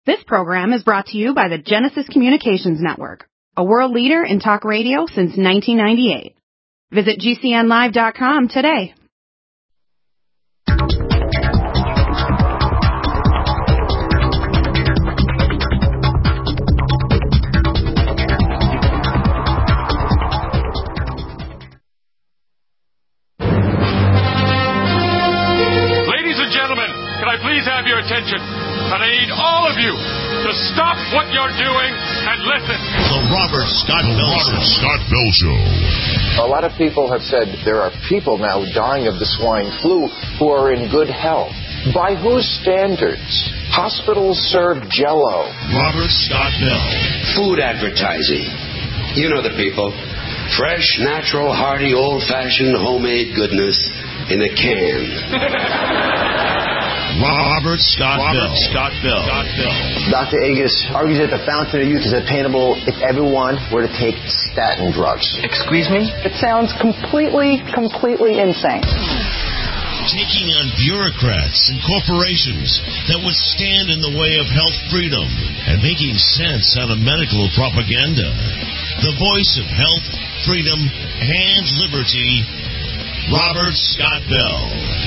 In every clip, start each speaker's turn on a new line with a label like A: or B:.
A: This program is brought to you by the Genesis Communications Network, a world leader in talk radio since 1998. Visit GCNlive.com today.
B: Ladies and gentlemen, can I please have your attention? And I need all of you to stop what you're doing and listen.
C: The Robert Scott Bell Show.
D: A lot of people have said there are people now dying of the swine flu who are in good health. By whose standards? Hospitals serve Jell-O.
C: Robert Scott Bell.
E: Food advertising. You know the people. Fresh, natural, hearty, old-fashioned, homemade goodness in a can.
C: Robert Scott Bell.
F: Dr. Agus argues that the fountain of youth is attainable if everyone were to take statin drugs.
G: Excuse me?
H: It sounds completely insane.
C: Taking on bureaucrats and corporations that would stand in the way of health freedom and making sense out of medical propaganda. The voice of health, freedom, and liberty, Robert Scott Bell.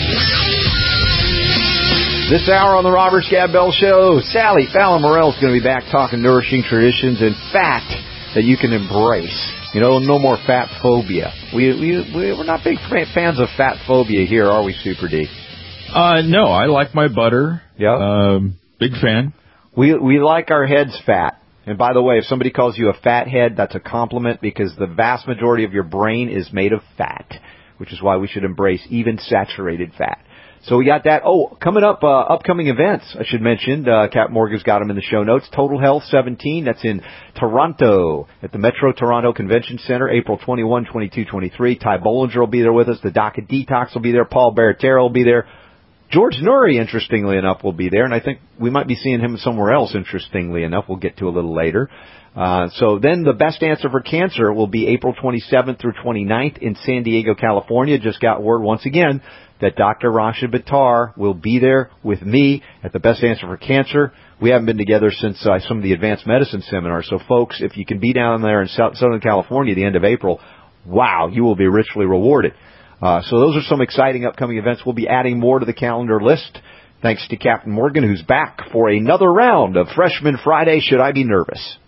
I: This hour on the Robert Scott Bell Show, Sally Fallon Morell is going to be back talking nourishing traditions and fat that you can embrace. You know, no more fat phobia. We're not big fans of fat phobia here, are we, Super D?
J: No, I like my butter.
I: Yeah.
J: Big fan.
I: We like our heads fat. And by the way, if somebody calls you a fat head, that's a compliment because the vast majority of your brain is made of fat, which is why we should embrace even saturated fat. So we got that. Oh, coming up, upcoming events, I should mention. Cap Morgan's got them in the show notes. Total Health 17, that's in Toronto at the Metro Toronto Convention Center, April 21, 22, 23. Ty Bollinger will be there with us. The Doc of Detox will be there. Paul Baratero will be there. George Noory, interestingly enough, will be there. And I think we might be seeing him somewhere else, interestingly enough. We'll get to a little later. So then the Best Answer for Cancer will be April 27th through 29th in San Diego, California. Just got word once again that Dr. Rasha Buttar will be there with me at the Best Answer for Cancer. We haven't been together since some of the advanced medicine seminars. So, folks, if you can be down there in Southern California at the end of April, wow, you will be richly rewarded. So those are some exciting upcoming events. We'll be adding more to the calendar list. Thanks to Captain Morgan, who's back for another round of Freshman Friday. Should I be nervous?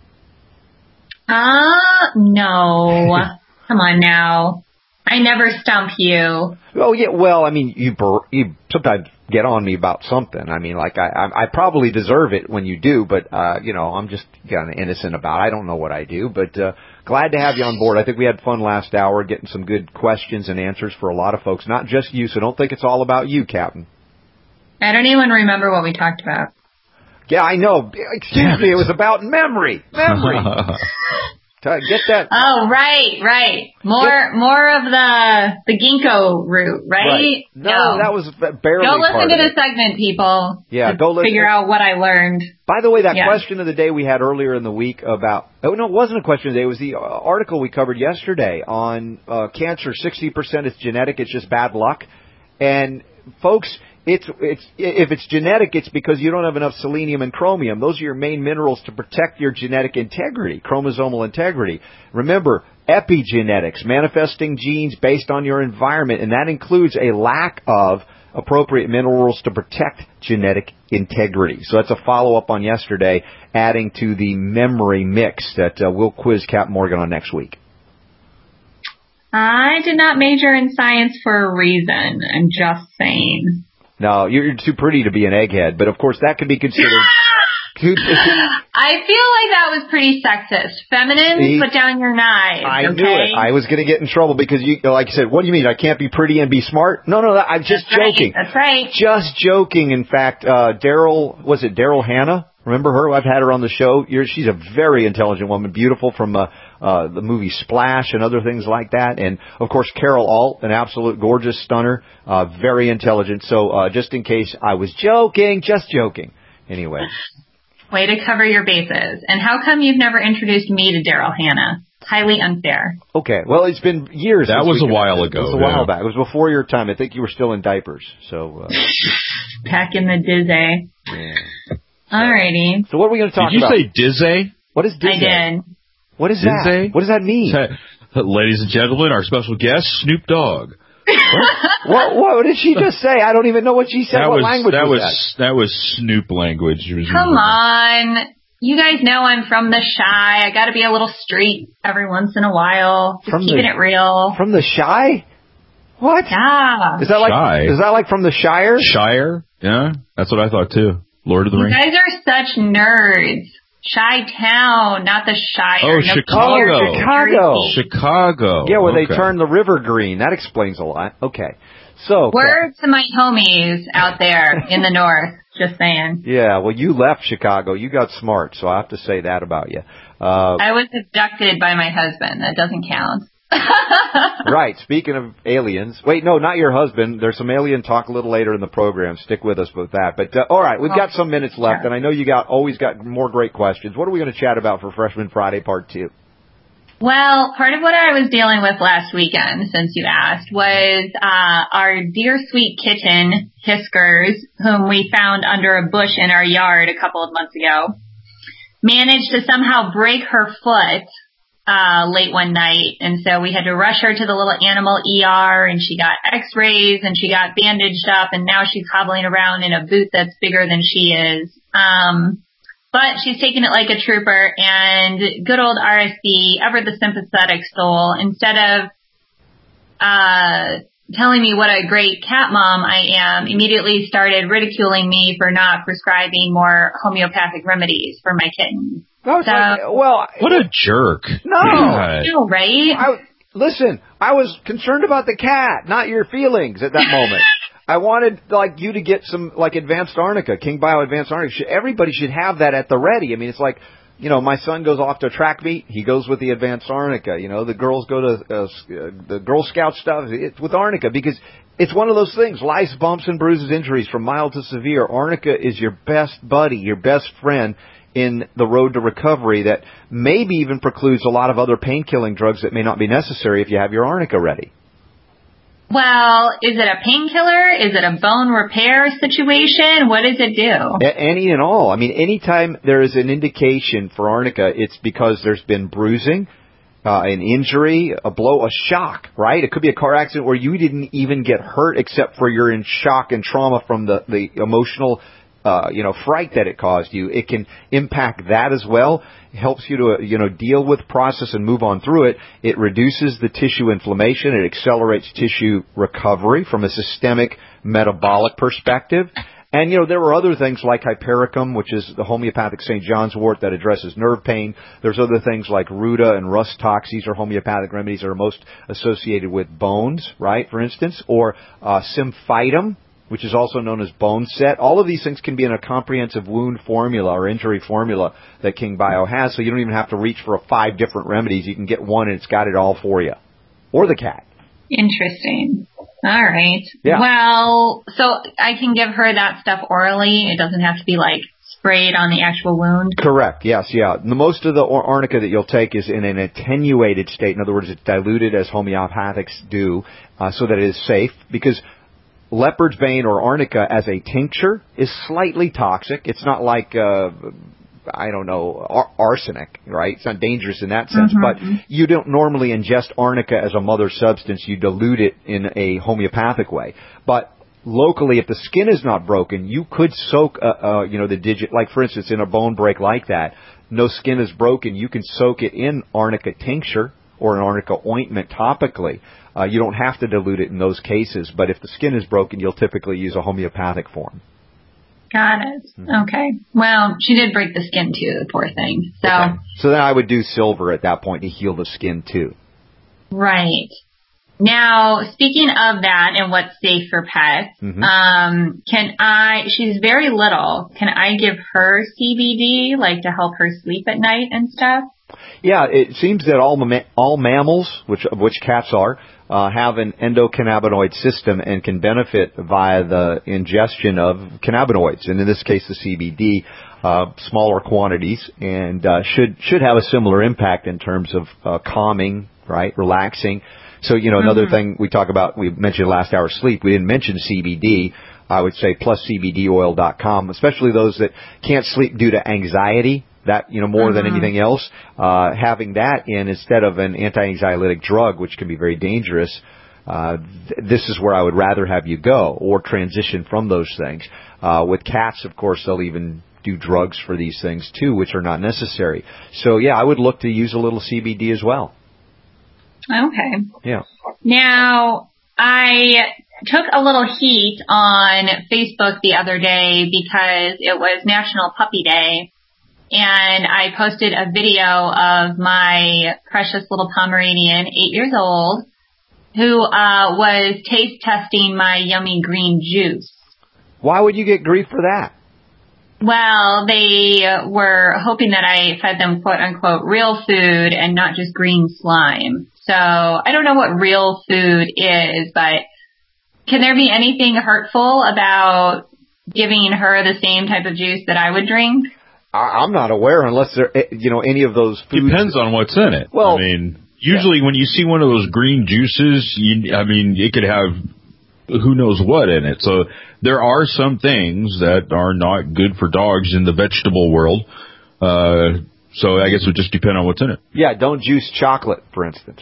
K: No. Come on now. I never stump you.
I: Oh, yeah. Well, I mean, you sometimes get on me about something. I mean, like, I probably deserve it when you do, but, I'm just kind of innocent about it. I don't know what I do, but glad to have you on board. I think we had fun last hour getting some good questions and answers for a lot of folks, not just you, so don't think it's all about you, Captain.
K: I don't even remember what we talked about.
I: Yeah, I know. Excuse me, it was about memory. Get that.
K: Oh, right. More of the ginkgo root, right?
I: No, that was barely.
K: Go listen
I: part
K: to
I: of
K: the segment, people.
I: Yeah, go listen.
K: Figure out what I learned.
I: By the way, that question of the day we had earlier in the week about. Oh no, it wasn't a question of the day. It was the article we covered yesterday on cancer. 60% is genetic. It's just bad luck. And folks, if it's genetic, it's because you don't have enough selenium and chromium. Those are your main minerals to protect your genetic integrity, chromosomal integrity. Remember, epigenetics, manifesting genes based on your environment, and that includes a lack of appropriate minerals to protect genetic integrity. So that's a follow-up on yesterday, adding to the memory mix that we'll quiz Cap Morgan on next week.
K: I did not major in science for a reason. I'm just saying.
I: No, you're too pretty to be an egghead, but of course that could be considered.
K: I feel like that was pretty sexist. Feminine, put down your knives.
I: I knew it. I was going to get in trouble because you, like you said, what do you mean? I can't be pretty and be smart? No, I'm just joking.
K: That's right.
I: Just joking. In fact, Daryl Hannah? Remember her? I've had her on the show. She's a very intelligent woman, beautiful from the movie Splash and other things like that. And, of course, Carol Alt, an absolute gorgeous stunner, very intelligent. So just in case I was joking, just joking. Anyway.
K: Way to cover your bases. And how come you've never introduced me to Daryl Hannah? Highly unfair.
I: Okay. Well, it's been years.
J: That was a while ago.
I: It was a while back. It was before your time. I think you were still in diapers. So
K: back in the dizzy.
I: Yeah.
K: Alrighty.
I: So what are we going to talk about?
J: Did you say Dizzy?
I: What is Dizzy?
K: I did.
I: What is that? What does that mean?
J: Ladies and gentlemen, our special guest, Snoop Dogg.
I: What did she just say? I don't even know what she said. What language was that?
J: That was Snoop language.
K: Come on. You guys know I'm from the Shy. I got to be a little street every once in a while. Just keeping it real.
I: From the Shy? What?
K: Yeah.
I: Is that like from the Shire?
J: Shire? Yeah, that's what I thought too. Lord of the Rings.
K: You guys are such nerds. Chi-town, not the Shire.
J: Oh,
I: Chicago.
J: Chicago.
I: Yeah, where they turn the river green. That explains a lot. Okay. So.
K: Word to my homies out there in the north. Just saying.
I: Yeah, well, you left Chicago. You got smart, so I have to say that about you.
K: I was abducted by my husband. That doesn't count.
I: Right. Speaking of aliens. Wait, no, not your husband. There's some alien talk a little later in the program. Stick with us with that. But, all right, we've got some minutes left, and I know you always got more great questions. What are we going to chat about for Freshman Friday Part 2?
K: Well, part of what I was dealing with last weekend, since you asked, was our dear sweet kitten, Hiskers, whom we found under a bush in our yard a couple of months ago, managed to somehow break her foot late one night, and so we had to rush her to the little animal ER, and she got x-rays, and she got bandaged up, and now she's hobbling around in a boot that's bigger than she is. But she's taking it like a trooper, and good old RSD, ever the sympathetic soul, instead of telling me what a great cat mom I am, immediately started ridiculing me for not prescribing more homeopathic remedies for my kittens.
I: What
J: a jerk.
I: No.
K: I know, right?
I: Listen, I was concerned about the cat, not your feelings at that moment. I wanted, you to get some, Advanced Arnica, King Bio Advanced Arnica. Everybody should have that at the ready. I mean, it's like, my son goes off to a track meet. He goes with the Advanced Arnica. The girls go to the Girl Scout stuff. It's with Arnica because it's one of those things. Lice, bumps, and bruises, injuries from mild to severe. Arnica is your best buddy, your best friend in the road to recovery that maybe even precludes a lot of other pain-killing drugs that may not be necessary if you have your Arnica ready.
K: Well, is it a painkiller? Is it a bone repair situation? What does it do?
I: Any and all. I mean, anytime there is an indication for Arnica, it's because there's been bruising, an injury, a blow, a shock, right? It could be a car accident where you didn't even get hurt except for you're in shock and trauma from the emotional fright that it caused you. It can impact that as well. It helps you to, deal with, process, and move on through it. It reduces the tissue inflammation. It accelerates tissue recovery from a systemic metabolic perspective. And, there are other things like Hypericum, which is the homeopathic St. John's wort that addresses nerve pain. There's other things like Ruta and Rhus tox. These are homeopathic remedies that are most associated with bones, right, for instance, or Symphytum, which is also known as Bone Set. All of these things can be in a comprehensive wound formula or injury formula that King Bio has, so you don't even have to reach for 5 different remedies. You can get one and it's got it all for you. Or the cat.
K: Interesting. All right.
I: Yeah.
K: Well, so I can give her that stuff orally? It doesn't have to be sprayed on the actual wound?
I: Correct, yes, yeah. Most of the Arnica that you'll take is in an attenuated state. In other words, it's diluted as homeopathics do, so that it is safe, because leopard's bane or Arnica as a tincture is slightly toxic. It's not like, arsenic, right? It's not dangerous in that sense, but you don't normally ingest Arnica as a mother substance. You dilute it in a homeopathic way. But locally, if the skin is not broken, you could soak, the digit, like for instance, in a bone break like that, no skin is broken, you can soak it in Arnica tincture or an Arnica ointment topically. You don't have to dilute it in those cases, but if the skin is broken, you'll typically use a homeopathic form.
K: Got it. Okay. Well, she did break the skin too, the poor thing. So,
I: okay. So then I would do silver at that point to heal the skin too.
K: Right. Now, speaking of that and what's safe for pets, she's very little. Can I give her CBD, to help her sleep at night and stuff?
I: Yeah, it seems that all mammals, of which cats are, have an endocannabinoid system and can benefit via the ingestion of cannabinoids, and in this case the CBD, smaller quantities, and should have a similar impact in terms of calming, right, relaxing. So, another thing we mentioned last hour, sleep. We didn't mention CBD. I would say pluscbdoil.com, especially those that can't sleep due to anxiety. That, more than anything else, having that in instead of an anti-anxiolytic drug, which can be very dangerous, this is where I would rather have you go or transition from those things. With cats, of course, they'll even do drugs for these things too, which are not necessary. So, yeah, I would look to use a little CBD as well.
K: Okay.
I: Yeah.
K: Now, I took a little heat on Facebook the other day because it was National Puppy Day. And I posted a video of my precious little Pomeranian, 8 years old, who was taste testing my yummy green juice.
I: Why would you get grief for that?
K: Well, they were hoping that I fed them, quote unquote, real food and not just green slime. So I don't know what real food is, but can there be anything hurtful about giving her the same type of juice that I would drink?
I: I'm not aware unless there, any of those foods.
J: Depends on what's in it.
I: Well,
J: I mean, usually when you see one of those green juices, it could have who knows what in it. So there are some things that are not good for dogs in the vegetable world. So I guess it would just depend on what's in it.
I: Yeah, don't juice chocolate, for instance.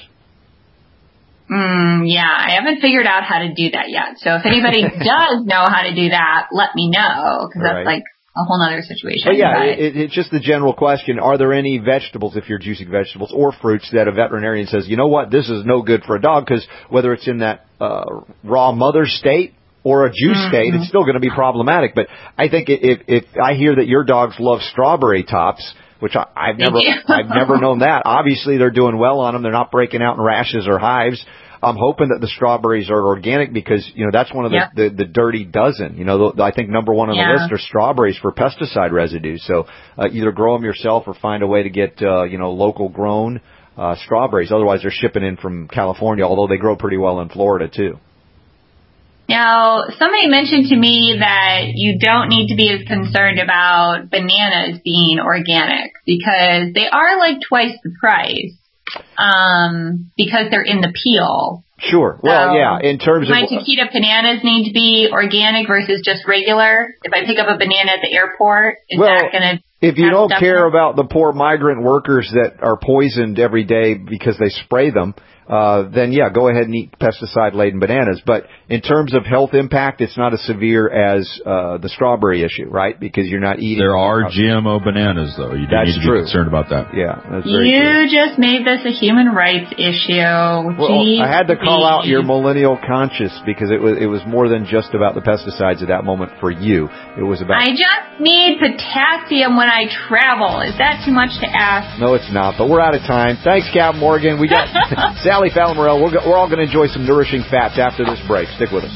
K: Yeah, I haven't figured out how to do that yet. So if anybody does know how to do that, let me know, because that's like a whole other situation.
I: But yeah, it's just the general question. Are there any vegetables, if you're juicing vegetables, or fruits that a veterinarian says, you know what, this is no good for a dog, because whether it's in that raw mother state or a juice state, it's still going to be problematic. But I think if I hear that your dogs love strawberry tops, which I've never known that. Obviously, they're doing well on them. They're not breaking out in rashes or hives. I'm hoping that the strawberries are organic because, that's one of the dirty dozen. I think number one on the list are strawberries for pesticide residue. So either grow them yourself or find a way to get, local grown strawberries. Otherwise, they're shipping in from California, although they grow pretty well in Florida, too.
K: Now, somebody mentioned to me that you don't need to be as concerned about bananas being organic because they are like twice the price. Because they're in the peel.
I: Sure. Well, yeah, in terms of...
K: My Chiquita bananas need to be organic versus just regular. If I pick up a banana at the airport, is that going to...
I: If you don't care about the poor migrant workers that are poisoned every day because they spray them, then yeah, go ahead and eat pesticide-laden bananas. But in terms of health impact, it's not as severe as the strawberry issue, right? Because you're not eating...
J: There are GMO bananas, though. You do need to be concerned about that.
I: Yeah, that's very
K: true.
I: You
K: just made this a human rights issue.
I: Well, I had to call out your millennial conscience because it was more than just about the pesticides at that moment for you. It was about...
K: I just need potassium when I travel. Is that too much to ask?
I: No, it's not, but we're out of time. Thanks, Captain Morgan. We got Sally Fallon-Morell. We're all going to enjoy some nourishing fats after this break. Stick with us.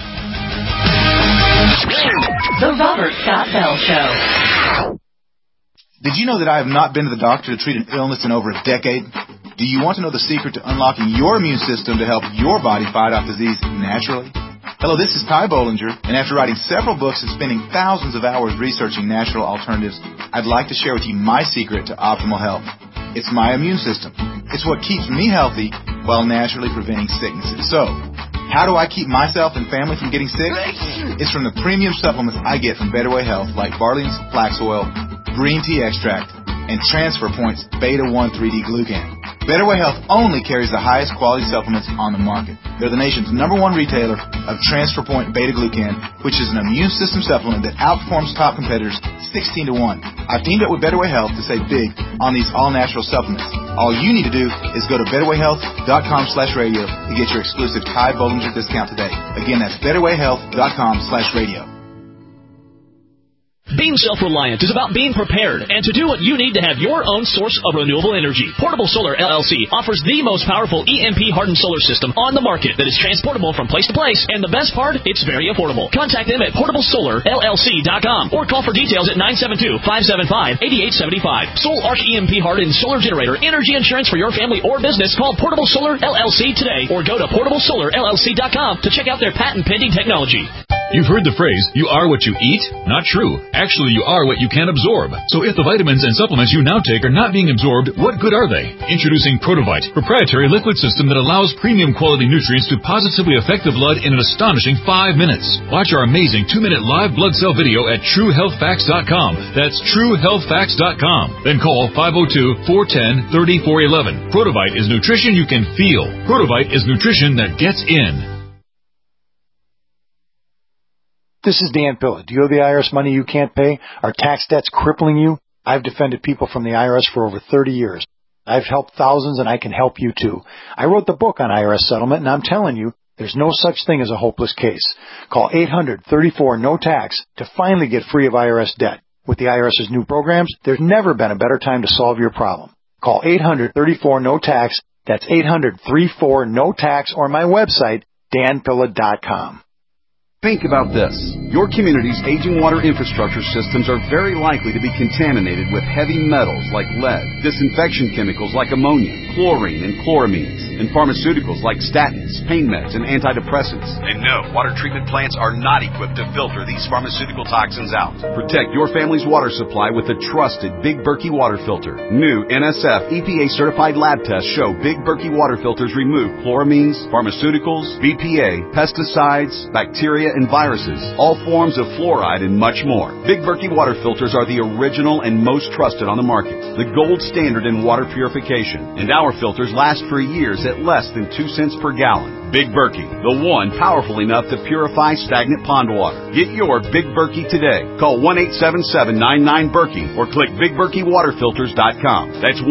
G: The Robert Scott Bell Show.
L: Did you know that I have not been to the doctor to treat an illness in over a decade? Do you want to know the secret to unlocking your immune system to help your body fight off disease naturally? Hello, this is Ty Bollinger, and after writing several books and spending thousands of hours researching natural alternatives, I'd like to share with you my secret to optimal health. It's my immune system. It's what keeps me healthy while naturally preventing sicknesses. So, how do I keep myself and family from getting sick? It's from the premium supplements I get from Better Way Health, like Barley's Flax Oil, Green Tea Extract, and Transfer Point's Beta-1 3D Glucan. Better Way Health only carries the highest quality supplements on the market. They're the nation's #1 retailer of Transfer Point Beta Glucan, which is an immune system supplement that outperforms top competitors 16 to 1. I've teamed up with Better Way Health to save big on these all-natural supplements. All you need to do is go to betterwayhealth.com/radio to get your exclusive Ty Bollinger discount today. Again, that's betterwayhealth.com/radio.
M: Being self-reliant is about being prepared and to do what you need to have your own source of renewable energy. Portable Solar LLC offers the most powerful EMP-hardened solar system on the market that is transportable from place to place, and the best part, it's very affordable. Contact them at portablesolarllc.com or call for details at 972-575-8875. Sole Arch EMP-hardened solar generator energy insurance for your family or business. Call Portable Solar LLC today or go to portablesolarllc.com to check out their patent-pending technology.
N: You've heard the phrase, you are what you eat? Not true. Actually, you are what you can absorb. So if the vitamins and supplements you now take are not being absorbed, what good are they? Introducing Protovite, proprietary liquid system that allows premium quality nutrients to positively affect the blood in an astonishing 5 minutes. Watch our amazing 2-minute live blood cell video at TrueHealthFacts.com. That's TrueHealthFacts.com. Then call 502-410-3411. Protovite is nutrition you can feel. Protovite is nutrition that gets in.
O: This is Dan Pilla. Do you owe the IRS money you can't pay? Are tax debts crippling you? I've defended people from the IRS for over 30 years. I've helped thousands, and I can help you too. I wrote the book on IRS settlement, and I'm telling you, there's no such thing as a hopeless case. Call 800-34-NO-TAX to finally get free of IRS debt. With the IRS's new programs, there's never been a better time to solve your problem. Call 800-34-NO-TAX. That's 800-34-NO-TAX, or my website, danpilla.com.
P: Think about this. Your community's aging water infrastructure systems are very likely to be contaminated with heavy metals like lead, disinfection chemicals like ammonia, chlorine and chloramines, and pharmaceuticals like statins, pain meds, and antidepressants. And no, water treatment plants are not equipped to filter these pharmaceutical toxins out. Protect your family's water supply with the trusted Big Berkey water filter. New NSF EPA-certified lab tests show Big Berkey water filters remove chloramines, pharmaceuticals, BPA, pesticides, bacteria, and viruses, all forms of fluoride, and much more. Big Berkey water filters are the original and most trusted on the market, the gold standard in water purification, and our filters last for years at less than 2 cents per gallon. Big Berkey, the one powerful enough to purify stagnant pond water. Get your Big Berkey today. Call 1-877-99-BERKEY or click BigBerkeyWaterFilters.com. That's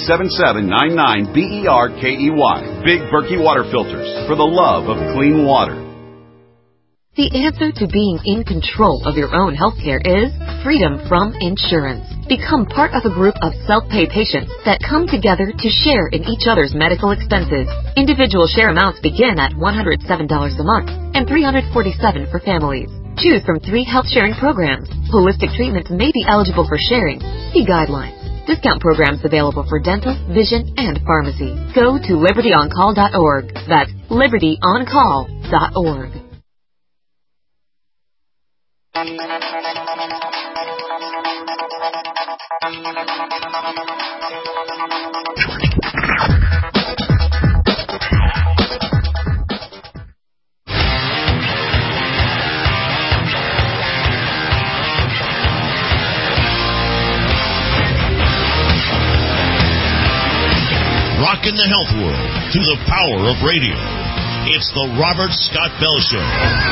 P: 1-877-99-BERKEY. Big Berkey Water Filters, for the love of clean water.
Q: The answer to being in control of your own healthcare is freedom from insurance. Become part of a group of self-pay patients that come together to share in each other's medical expenses. Individual share amounts begin at $107 a month and $347 for families. Choose from 3 health-sharing programs. Holistic treatments may be eligible for sharing. See guidelines. Discount programs available for dental, vision, and pharmacy. Go to libertyoncall.org. That's libertyoncall.org.
C: Rockin' the health world through the power of radio. It's the Robert Scott Bell Show.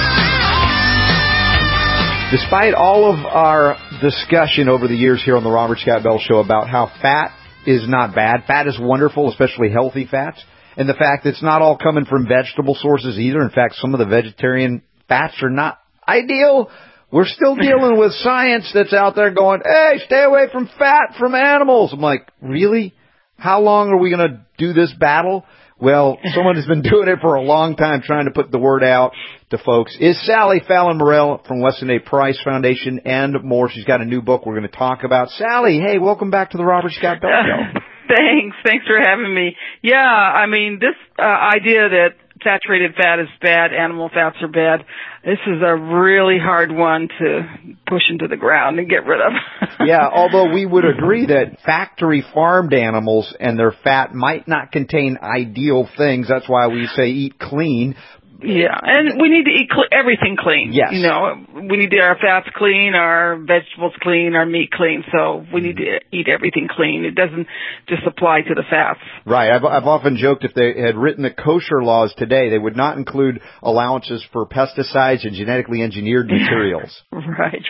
I: Despite all of our discussion over the years here on the Robert Scott Bell Show about how fat is not bad, fat is wonderful, especially healthy fats, and the fact that it's not all coming from vegetable sources either. In fact, some of the vegetarian fats are not ideal. We're still dealing with science that's out there going, hey, stay away from fat from animals. I'm like, really? How long are we going to do this battle? Well, someone has been doing it for a long time, trying to put the word out to folks. Is Sally Fallon Morell from Weston A. Price Foundation and more. She's got a new book we're going to talk about. Sally, hey, welcome back to the Robert Scott Bell Show.
R: Thanks for having me. Yeah, I mean, this idea that saturated fat is bad, animal fats are bad, this is a really hard one to push into the ground and get rid of.
I: Yeah, although we would agree that factory farmed animals and their fat might not contain ideal things. That's why we say eat clean.
R: Yeah, and we need to eat everything clean.
I: Yes.
R: You know, we need to our fats clean, our vegetables clean, our meat clean. So we need to eat everything clean. It doesn't just apply to the fats.
I: Right. I've often joked if they had written the kosher laws today, they would not include allowances for pesticides and genetically engineered materials.
R: Right.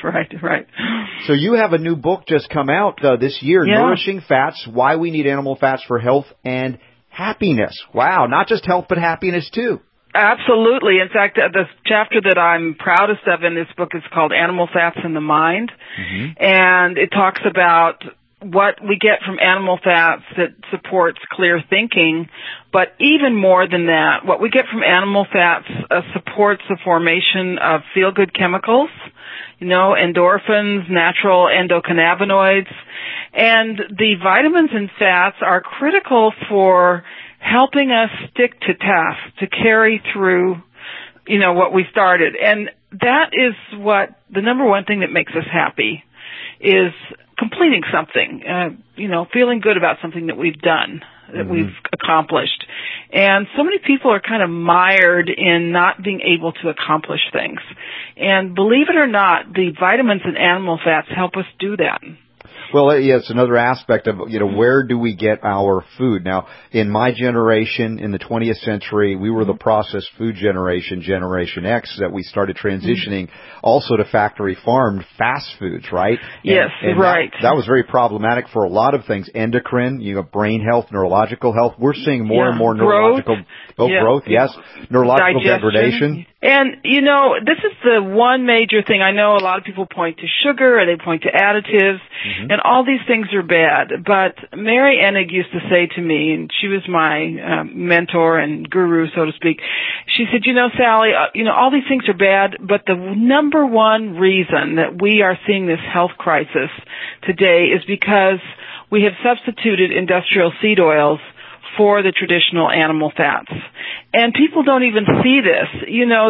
I: So you have a new book just come out this year,
R: yeah.
I: Nourishing Fats, Why We Need Animal Fats for Health and Happiness. Wow, not just health, but happiness too.
R: Absolutely. In fact, the chapter that I'm proudest of in this book is called Animal Fats in the Mind. Mm-hmm. And it talks about what we get from animal fats that supports clear thinking. But even more than that, what we get from animal fats supports the formation of feel-good chemicals, you know, endorphins, natural endocannabinoids. And the vitamins and fats are critical for helping us stick to tasks, to carry through, you know, what we started. And that is what the number one thing that makes us happy is completing something, feeling good about something that we've done, that we've accomplished. And so many people are kind of mired in not being able to accomplish things. And believe it or not, the vitamins and animal fats help us do that.
I: Well, yeah, it's another aspect of, where do we get our food? Now, in my generation, in the 20th century, we were the processed food generation, Generation X, that we started transitioning also to factory farmed fast foods, right?
R: Yes, right.
I: That was very problematic for a lot of things. Endocrine, brain health, neurological health. We're seeing more and more neurological growth, yes. Neurological degradation.
R: And, this is the one major thing. I know a lot of people point to sugar, or they point to additives, and all these things are bad. But Mary Enig used to say to me, and she was my mentor and guru, so to speak, she said, Sally, all these things are bad, but the number one reason that we are seeing this health crisis today is because we have substituted industrial seed oils for the traditional animal fats. And people don't even see this.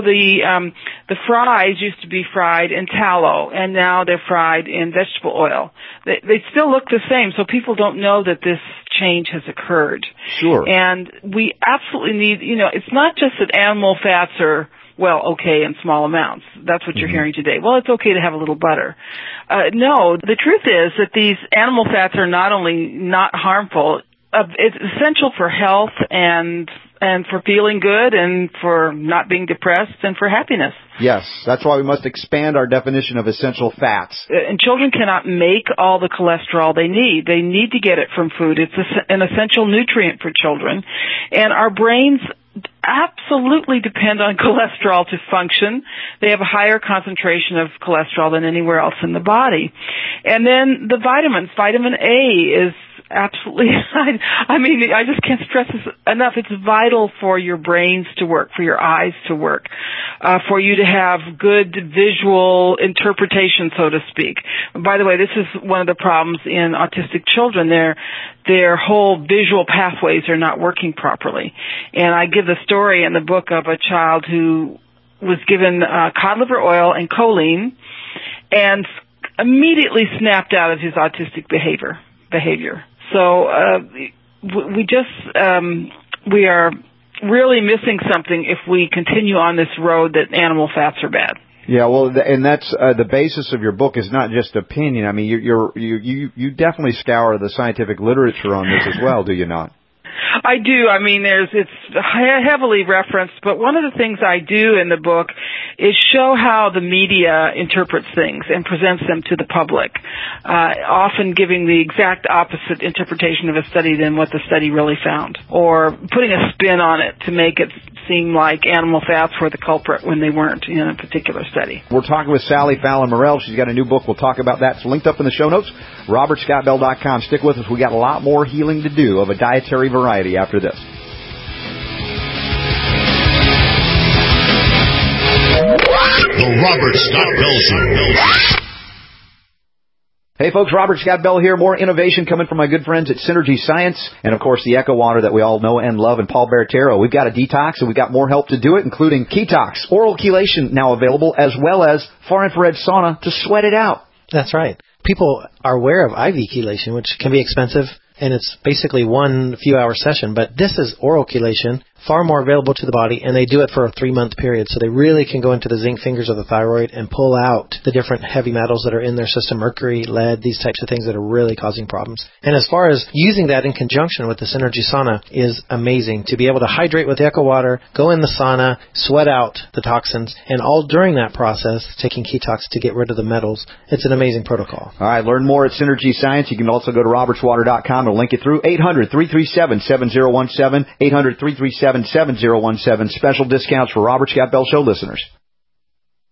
R: The fries used to be fried in tallow, and now they're fried in vegetable oil. They still look the same, so people don't know that this change has occurred.
I: Sure.
R: And we absolutely need, it's not just that animal fats are, okay in small amounts. That's what you're hearing today. Well, it's okay to have a little butter. No, the truth is that these animal fats are not only not harmful, it's essential for health and for feeling good and for not being depressed and for happiness.
I: Yes, that's why we must expand our definition of essential fats.
R: And children cannot make all the cholesterol they need. They need to get it from food. It's an essential nutrient for children. And our brains absolutely depend on cholesterol to function. They have a higher concentration of cholesterol than anywhere else in the body. And then the vitamins. Vitamin A is absolutely, I just can't stress this enough. It's vital for your brains to work, for your eyes to work, for you to have good visual interpretation, so to speak. By the way, this is one of the problems in autistic children. Their whole visual pathways are not working properly. And I give the story in the book of a child who was given cod liver oil and choline and immediately snapped out of his autistic behavior. So we are really missing something if we continue on this road that animal fats are bad.
I: Yeah, well, and that's the basis of your book is not just opinion. I mean, you definitely scour the scientific literature on this as well, do you not?
R: I do. It's heavily referenced, but one of the things I do in the book is show how the media interprets things and presents them to the public, often giving the exact opposite interpretation of a study than what the study really found, or putting a spin on it to make it seem like animal fats were the culprit when they weren't in a particular study.
I: We're talking with Sally Fallon Morell. She's got a new book. We'll talk about that. It's linked up in the show notes. RobertScottBell.com. Stick with us. We got a lot more healing to do of a dietary variety after this.
C: The Robert Scott Bell Show.
I: Hey folks, Robert Scott Bell here. More innovation coming from my good friends at Synergy Science. And of course the Echo Water that we all know and love, and Paul Baratero. We've got a detox and we've got more help to do it, including Ketox, oral chelation now available, as well as far infrared sauna to sweat it out.
S: That's right. People are aware of IV chelation, which can be expensive, and it's basically one few-hour session. But this is oral chelation, far more available to the body, and they do it for a 3-month period. So they really can go into the zinc fingers of the thyroid and pull out the different heavy metals that are in their system, mercury, lead, these types of things that are really causing problems. And as far as using that in conjunction with the Synergy sauna is amazing. To be able to hydrate with Echo Water, go in the sauna, sweat out the toxins, and all during that process, taking Ketox to get rid of the metals. It's an amazing protocol.
I: All right, learn more at Synergy Science. You can also go to robertswater.com. It'll link you through 800-337-7017, 800-337-7017. Special discounts for Robert Scott Bell Show listeners.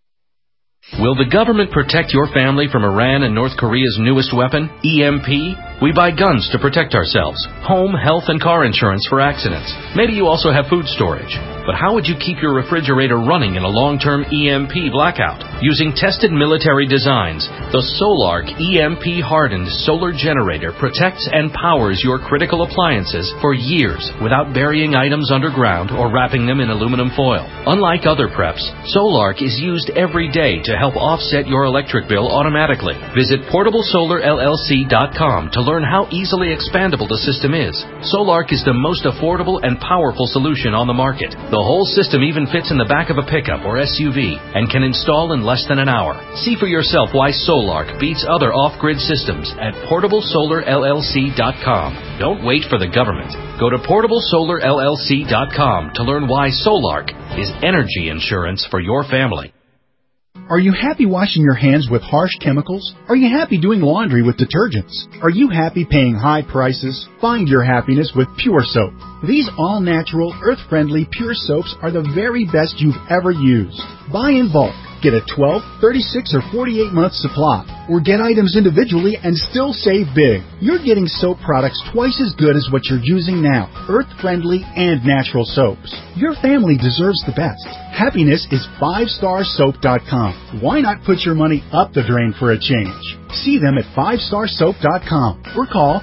M: Will the government protect your family from Iran and North Korea's newest weapon, EMP? We buy guns to protect ourselves, home, health, and car insurance for accidents. Maybe you also have food storage. But how would you keep your refrigerator running in a long-term EMP blackout? Using tested military designs, the Solark EMP-hardened solar generator protects and powers your critical appliances for years without burying items underground or wrapping them in aluminum foil. Unlike other preps, Solark is used every day to help offset your electric bill automatically. Visit PortableSolarLLC.com to learn how easily expandable the system is. Solark is the most affordable and powerful solution on the market. The whole system even fits in the back of a pickup or SUV and can install in less than an hour. See for yourself why Solark beats other off-grid systems at PortableSolarLLC.com. Don't wait for the government. Go to PortableSolarLLC.com to learn why Solark is energy insurance for your family.
T: Are you happy washing your hands with harsh chemicals? Are you happy doing laundry with detergents? Are you happy paying high prices? Find your happiness with Pure Soap. These all-natural, earth-friendly Pure Soaps are the very best you've ever used. Buy in bulk. Get a 12, 36, or 48-month supply. Or get items individually and still save big. You're getting soap products twice as good as what you're using now. Earth-friendly and natural soaps. Your family deserves the best. Happiness is 5starsoap.com. Why not put your money up the drain for a change? See them at 5starsoap.com or call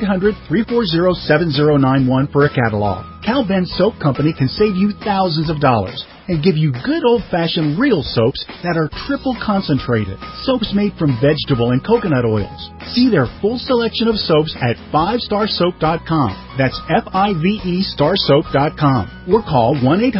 T: 1-800-340-7091 for a catalog. Cal Ben Soap Company can save you thousands of dollars and give you good old-fashioned real soaps that are triple concentrated. Soaps made from vegetable and coconut oils. See their full selection of soaps at 5starsoap.com. That's F-I-V-E starsoap.com. Or call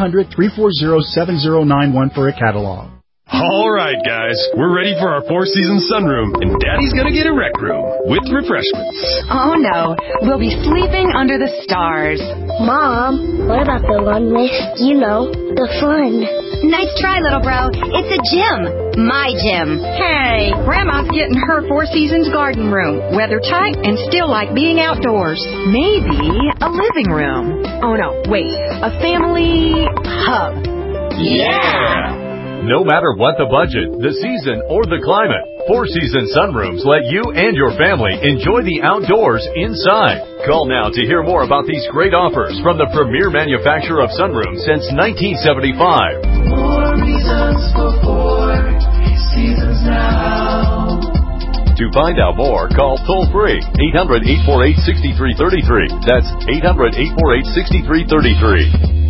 T: 1-800-340-7091 for a catalog.
U: All right, guys, we're ready for our four-season sunroom, and Daddy's gonna get a rec room with refreshments.
A: Oh, no. We'll be sleeping under the stars.
V: Mom, what about the one with, the fun?
A: Nice try, little bro. It's a gym. My gym. Hey, Grandma's getting her Four Seasons garden room. Weather tight and still like being outdoors. Maybe a living room. Oh, no, wait. A family hub.
U: Yeah! No matter what the budget, the season, or the climate, Four Seasons Sunrooms let you and your family enjoy the outdoors inside. Call now to hear more about these great offers from the premier manufacturer of sunrooms since 1975.
W: More reasons for Four Seasons now.
U: To find out more, call toll-free 800-848-6333. That's 800-848-6333.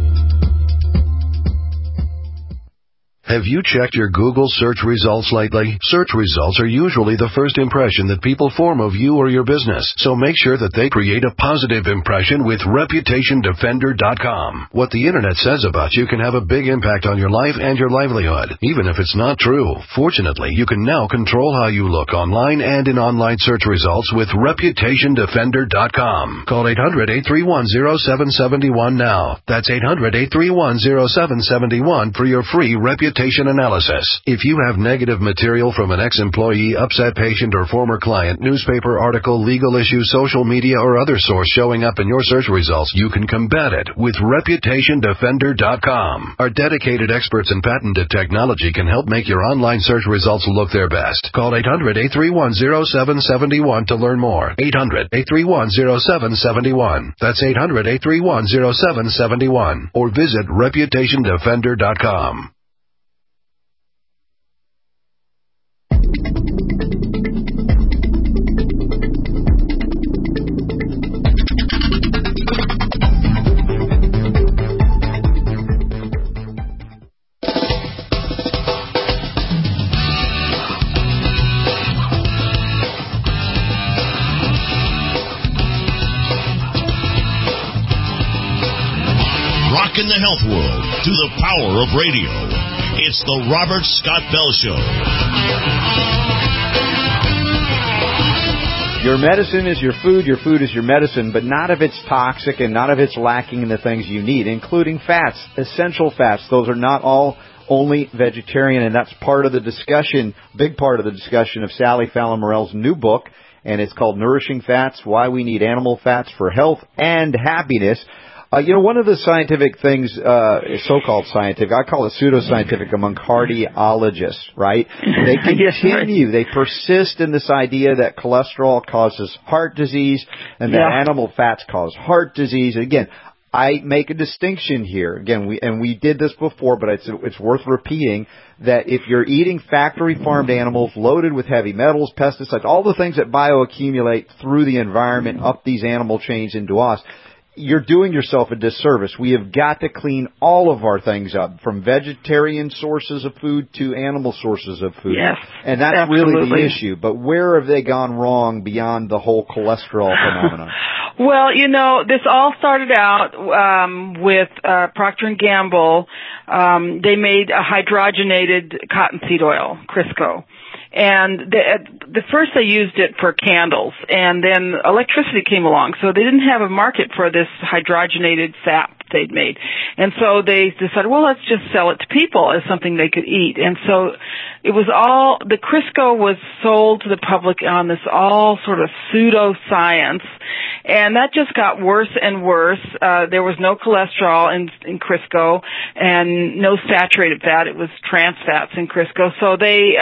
X: Have you checked your Google search results lately? Search results are usually the first impression that people form of you or your business, so make sure that they create a positive impression with ReputationDefender.com. What the internet says about you can have a big impact on your life and your livelihood, even if it's not true. Fortunately, you can now control how you look online and in online search results with ReputationDefender.com. Call 800-831-0771 now. That's 800-831-0771 for your free reputation analysis. If you have negative material from an ex-employee, upset patient, or former client, newspaper article, legal issue, social media, or other source showing up in your search results, you can combat it with ReputationDefender.com. Our dedicated experts in patented technology can help make your online search results look their best. Call 800-831-0771 to learn more. 800-831-0771. That's 800-831-0771. Or visit ReputationDefender.com.
C: Rockin' the health world to the power of radio. It's the Robert Scott Bell Show.
I: Your medicine is your food is your medicine, but not if it's toxic and not if it's lacking in the things you need, including fats, essential fats. Those are not all only vegetarian, and that's part of the discussion, big part of the discussion of Sally Fallon Morell's new book, and it's called Nourishing Fats, Why We Need Animal Fats for Health and Happiness. One of the scientific things, so-called scientific, I call it pseudoscientific among cardiologists, right? They continue, they persist in this idea that cholesterol causes heart disease and that animal fats cause heart disease. Again, I make a distinction here. Again, we did this before, but it's worth repeating that if you're eating factory farmed animals loaded with heavy metals, pesticides, all the things that bioaccumulate through the environment up these animal chains into us, you're doing yourself a disservice. We have got to clean all of our things up, from vegetarian sources of food to animal sources of food.
R: Yes,
I: and that's really the issue. But where have they gone wrong beyond the whole cholesterol phenomenon?
R: Well, this all started out with Procter & Gamble. They made a hydrogenated cottonseed oil, Crisco. And the first they used it for candles, and then electricity came along, so they didn't have a market for this hydrogenated fat they'd made. And so they decided, well, let's just sell it to people as something they could eat. And so it was the Crisco was sold to the public on this all sort of pseudoscience, and that just got worse and worse. There was no cholesterol in Crisco and no saturated fat. It was trans fats in Crisco. So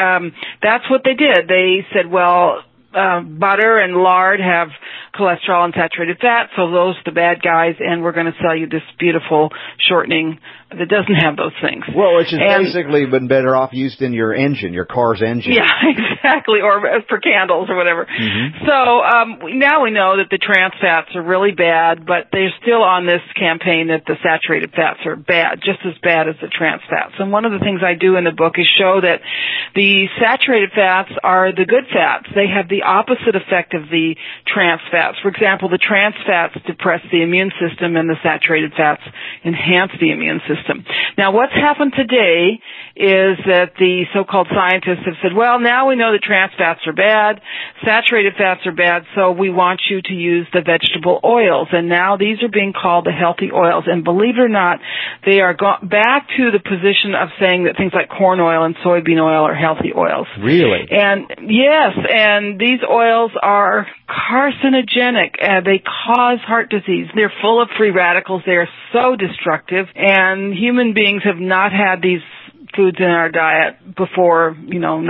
R: that's what they did. They said, well, butter and lard have cholesterol and saturated fat, so those are the bad guys, and we're going to sell you this beautiful shortening that doesn't have those things.
I: Well, which has basically been better off used in your engine, your car's engine.
R: Yeah, exactly, or for candles or whatever. Mm-hmm. So now we know that the trans fats are really bad, but they're still on this campaign that the saturated fats are bad, just as bad as the trans fats. And one of the things I do in the book is show that the saturated fats are the good fats. They have the opposite effect of the trans fats. For example, the trans fats depress the immune system, and the saturated fats enhance the immune system. Now, what's happened today is that the so-called scientists have said, well, now we know that trans fats are bad, saturated fats are bad, so we want you to use the vegetable oils. And now these are being called the healthy oils. And believe it or not, they are back to the position of saying that things like corn oil and soybean oil are healthy oils.
I: Really?
R: And yes, and these oils are carcinogenic. They cause heart disease. They're full of free radicals. They are so destructive, and human beings have not had these foods in our diet before, about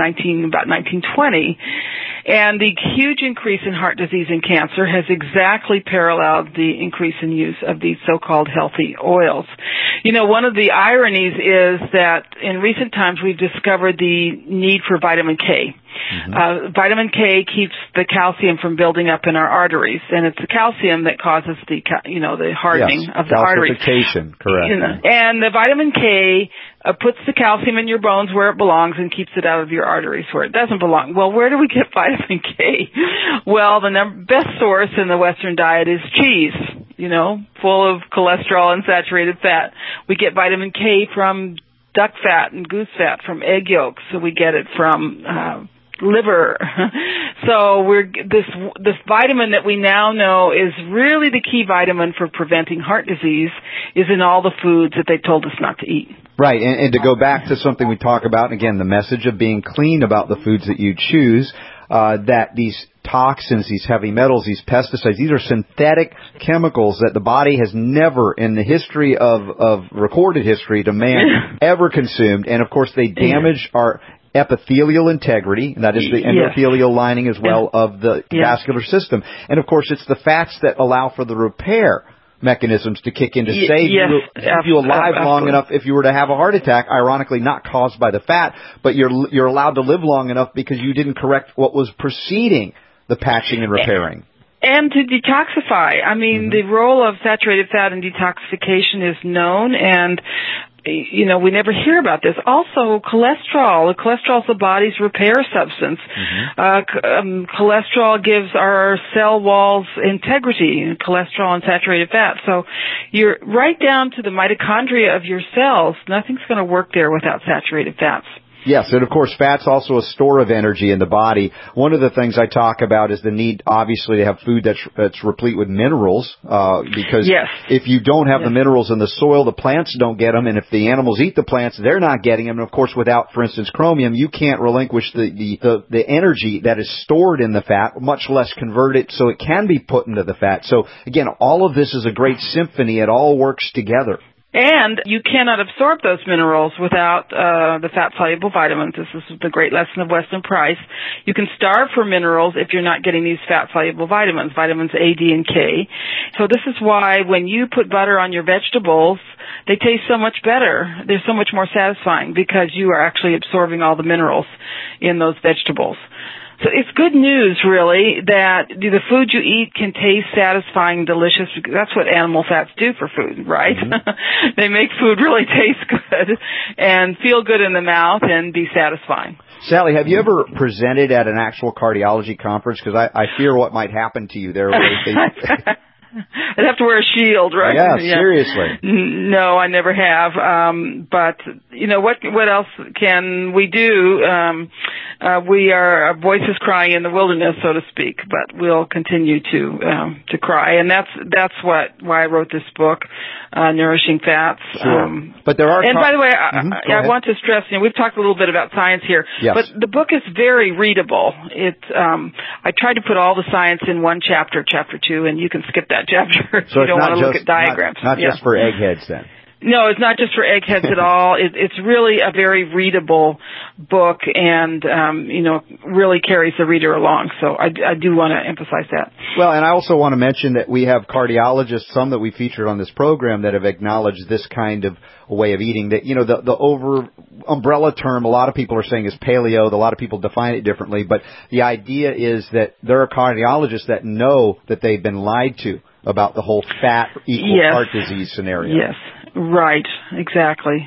R: 1920. And the huge increase in heart disease and cancer has exactly paralleled the increase in use of these so-called healthy oils. One of the ironies is that in recent times we've discovered the need for vitamin K. Mm-hmm. Vitamin K keeps the calcium from building up in our arteries, and it's the calcium that causes the hardening of the arteries.
I: Calcification, correct.
R: And the vitamin K puts the calcium in your bones where it belongs and keeps it out of your arteries where it doesn't belong. Well, where do we get vitamin K? Well, the best source in the Western diet is cheese, full of cholesterol and saturated fat. We get vitamin K from duck fat and goose fat, from egg yolks, so we get it from liver. So this vitamin that we now know is really the key vitamin for preventing heart disease is in all the foods that they told us not to eat.
I: Right, and to go back to something we talk about, again, the message of being clean about the foods that you choose, that these toxins, these heavy metals, these pesticides, these are synthetic chemicals that the body has never in the history of recorded history to man ever consumed. And of course they damage our epithelial integrity, and that is the endothelial lining as well of the vascular system. And of course it's the fats that allow for the repair mechanisms to kick in to save you alive long enough if you were to have a heart attack, ironically not caused by the fat, but you're allowed to live long enough because you didn't correct what was preceding the patching and repairing.
R: And to detoxify. I mean, the role of saturated fat in detoxification is known, and we never hear about this. Also, cholesterol. The cholesterol is the body's repair substance. Cholesterol gives our cell walls integrity, cholesterol and saturated fat. So you're right down to the mitochondria of your cells. Nothing's going to work there without saturated fats.
I: Yes, and of course, fat's also a store of energy in the body. One of the things I talk about is the need, obviously, to have food that's replete with minerals, because if you don't have the minerals in the soil, the plants don't get them, and if the animals eat the plants, they're not getting them. And of course, without, for instance, chromium, you can't relinquish the energy that is stored in the fat, much less convert it so it can be put into the fat. So again, all of this is a great symphony. It all works together.
R: And you cannot absorb those minerals without the fat-soluble vitamins. This is the great lesson of Weston Price. You can starve for minerals if you're not getting these fat-soluble vitamins A, D, and K. So this is why when you put butter on your vegetables, they taste so much better. They're so much more satisfying because you are actually absorbing all the minerals in those vegetables. So it's good news, really, that the food you eat can taste satisfying, delicious, because that's what animal fats do for food, right? Mm-hmm. They make food really taste good and feel good in the mouth and be satisfying.
I: Sally, have you ever presented at an actual cardiology conference? Because I fear what might happen to you there.
R: I'd have to wear a shield, right?
I: Yeah, seriously.
R: No, I never have. But you know what else can we do? Our voices crying in the wilderness, so to speak. But we'll continue to cry, and that's why I wrote this book, Nourishing Fats.
I: Sure. But there are.
R: And by the way, I want to stress. We've talked a little bit about science here, but the book is very readable. I tried to put all the science in one chapter, chapter 2, and you can skip that chapter.
I: So
R: you don't want to look at diagrams.
I: Not just for eggheads then.
R: No, it's not just for eggheads at all. It's really a very readable book, and really carries the reader along. So I do want to emphasize that.
I: Well, and I also want to mention that we have cardiologists, some that we featured on this program, that have acknowledged this kind of way of eating. That the over umbrella term a lot of people are saying is paleo. A lot of people define it differently, but the idea is that there are cardiologists that know that they've been lied to about the whole fat equal heart disease scenario.
R: Yes. Right, exactly.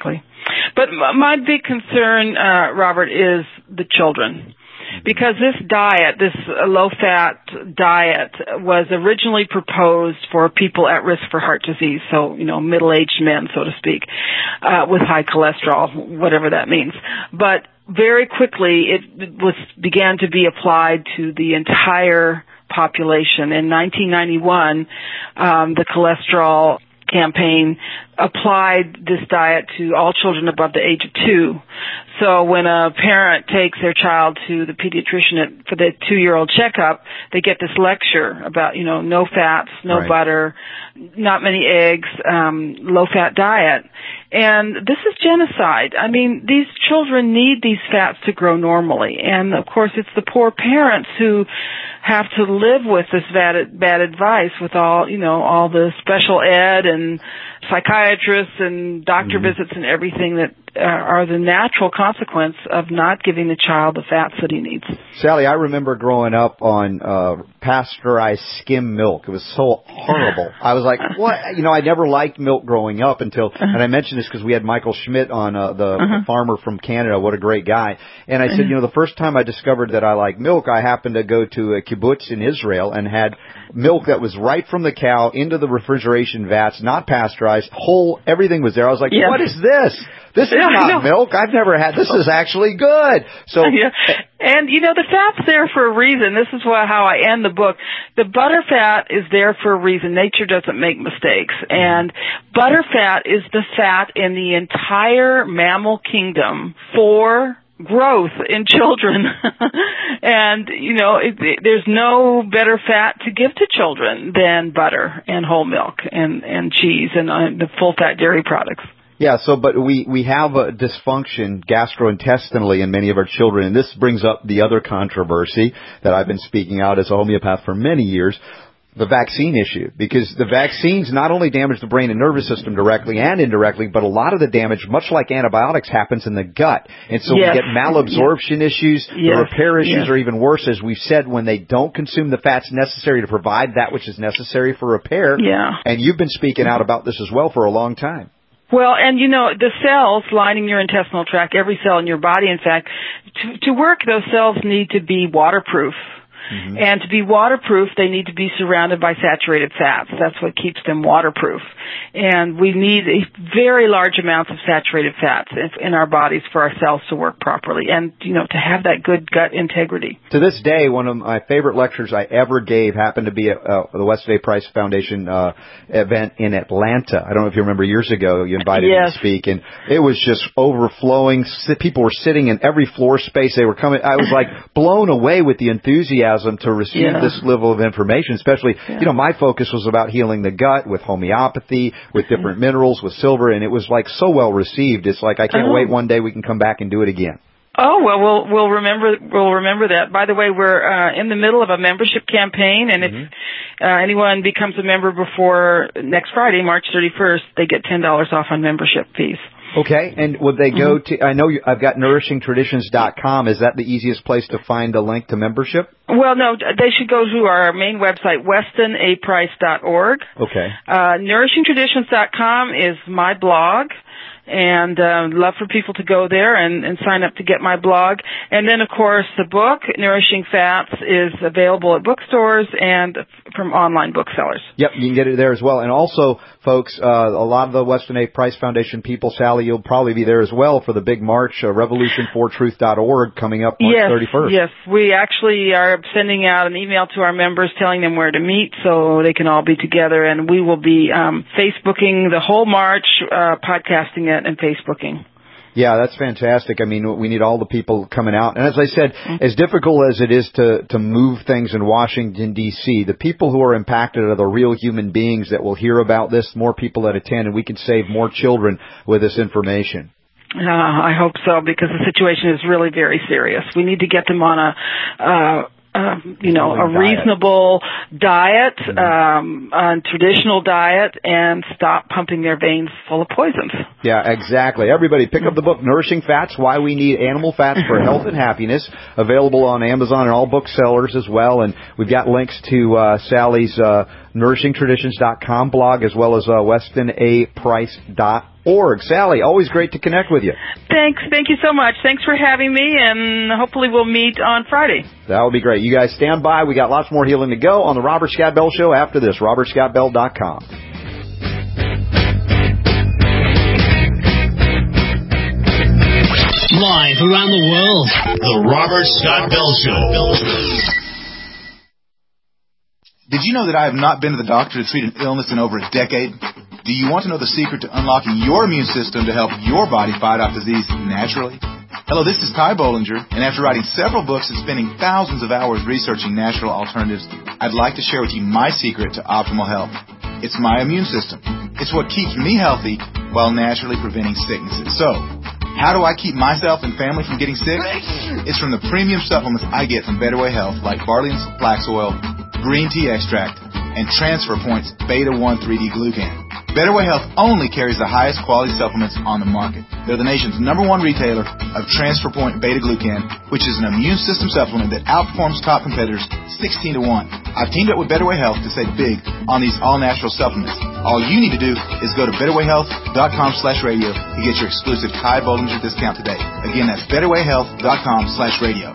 R: But my big concern, Robert, is the children. Because this diet, this low-fat diet, was originally proposed for people at risk for heart disease, so, middle-aged men, so to speak, with high cholesterol, whatever that means. But very quickly, it began to be applied to the entire population. In 1991, the cholesterol campaign applied this diet to all children above the age of 2. So when a parent takes their child to the pediatrician for the 2-year-old checkup, they get this lecture about, no fats, no butter, not many eggs, low-fat diet. And this is genocide. I mean, these children need these fats to grow normally. And, of course, it's the poor parents who have to live with this bad advice with all the special ed and psychiatrists and doctor visits and everything that are the natural consequence of not giving the child the fats that he needs.
I: Sally, I remember growing up on pasteurized skim milk. It was so horrible. I was like, what? I never liked milk growing up until, and I mentioned this because we had Michael Schmidt on, the farmer from Canada. What a great guy. And I said, the first time I discovered that I like milk, I happened to go to a kibbutz in Israel and had milk that was right from the cow into the refrigeration vats, not pasteurized, whole, everything was there. I was like, what is this? This is not milk. I've never had. This is actually good. So,
R: and the fat's there for a reason. This is how I end the book. The butter fat is there for a reason. Nature doesn't make mistakes, and butter fat is the fat in the entire mammal kingdom for growth in children. And, there's no better fat to give to children than butter and whole milk and cheese and the full fat dairy products.
I: Yeah, but we have a dysfunction gastrointestinally in many of our children, and this brings up the other controversy that I've been speaking out as a homeopath for many years, the vaccine issue, because the vaccines not only damage the brain and nervous system directly and indirectly, but a lot of the damage, much like antibiotics, happens in the gut. And so we get malabsorption issues, the repair issues are even worse, as we've said, when they don't consume the fats necessary to provide that which is necessary for repair. Yeah. And you've been speaking out about this as well for a long time.
R: Well, and the cells lining your intestinal tract, every cell in your body, in fact, to work, those cells need to be waterproof. And to be waterproof, they need to be surrounded by saturated fats. That's what keeps them waterproof. And we need very large amounts of saturated fats in our bodies for our cells to work properly and, to have that good gut integrity.
I: To this day, one of my favorite lectures I ever gave happened to be at the Weston A. Price Foundation event in Atlanta. I don't know if you remember years ago, you invited me to speak, and it was just overflowing. People were sitting in every floor space. They were coming. I was like blown away with the enthusiasm to receive this level of information, especially, my focus was about healing the gut with homeopathy, with different minerals, with silver, and it was like so well received. It's like I can't wait one day we can come back and do it again.
R: Oh, well, we'll remember that. By the way, we're in the middle of a membership campaign, and if anyone becomes a member before next Friday, March 31st, they get $10 off on membership fees.
I: Okay, and would they go to, I know I've got nourishingtraditions.com. Is that the easiest place to find a link to membership?
R: Well, no, they should go to our main website, westonaprice.org.
I: Okay.
R: Nourishingtraditions.com is my blog. And love for people to go there and sign up to get my blog. And then, of course, the book, Nourishing Fats, is available at bookstores and from online booksellers.
I: Yep, you can get it there as well. And also, folks, a lot of the Weston A. Price Foundation people, Sally, you'll probably be there as well for the big march, revolutionfortruth.org, coming up March 31st.
R: Yes, we actually are sending out an email to our members telling them where to meet so they can all be together. And we will be Facebooking the whole march, podcasting it, and Facebooking.
I: Yeah, that's fantastic. I mean, we need all the people coming out. And as I said, as difficult as it is to move things in Washington, D.C., the people who are impacted are the real human beings that will hear about this, more people that attend, and we can save more children with this information.
R: I hope so, because the situation is really very serious. We need to get them on a reasonable diet, a traditional diet, and stop pumping their veins full of poisons.
I: Yeah, exactly. Everybody pick up the book, Nourishing Fats, Why We Need Animal Fats for Health and Happiness, available on Amazon and all booksellers as well. And we've got links to Sally's nourishingtraditions.com blog as well as westonaprice.org. Sally, always great to connect with you.
R: Thanks. Thank you so much. Thanks for having me, and hopefully we'll meet on Friday.
I: That will be great. You guys stand by. We got lots more healing to go on the Robert Scott Bell Show after this. RobertScottBell.com.
C: Live around the world, the Robert Scott Bell Show.
L: Did you know that I have not been to the doctor to treat an illness in over a decade? Do you want to know the secret to unlocking your immune system to help your body fight off disease naturally? Hello, this is Ty Bollinger, and after writing several books and spending thousands of hours researching natural alternatives, I'd like to share with you my secret to optimal health. It's my immune system. It's what keeps me healthy while naturally preventing sicknesses. So, how do I keep myself and family from getting sick? It's from the premium supplements I get from Better Way Health, like barley and flax oil, green tea extract, and Transfer Point's Beta-1 3D Glucan. Better Way Health only carries the highest quality supplements on the market. They're the nation's #1 retailer of Transfer Point Beta-Glucan, which is an immune system supplement that outperforms top competitors 16-1. I've teamed up with Better Way Health to save big on these all-natural supplements. All you need to do is go to betterwayhealth.com/radio to get your exclusive Ty Bollinger discount today. Again, that's betterwayhealth.com/radio.